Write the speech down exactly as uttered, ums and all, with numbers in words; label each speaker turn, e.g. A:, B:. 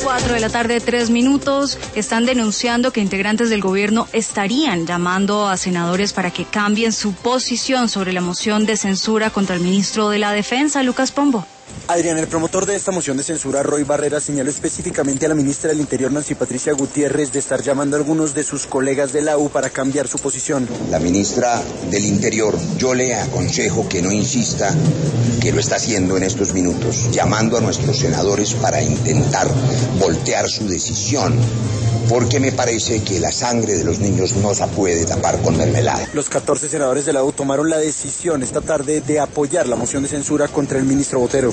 A: Cuatro de la tarde, tres minutos. Están denunciando que integrantes del gobierno estarían llamando a senadores para que cambien su posición sobre la moción de censura contra el ministro de la Defensa, Lucas Pombo.
B: Adrián, el promotor de esta moción de censura, Roy Barrera, señaló específicamente a la ministra del Interior, Nancy Patricia Gutiérrez, de estar llamando a algunos de sus colegas de la U para cambiar su posición.
C: La ministra del Interior, yo le aconsejo que no insista, que lo está haciendo en estos minutos, llamando a nuestros senadores para intentar voltear su decisión, porque me parece que la sangre de los niños no se puede tapar con mermelada.
B: Los catorce senadores de la U tomaron la decisión esta tarde de apoyar la moción de censura contra el ministro Botero.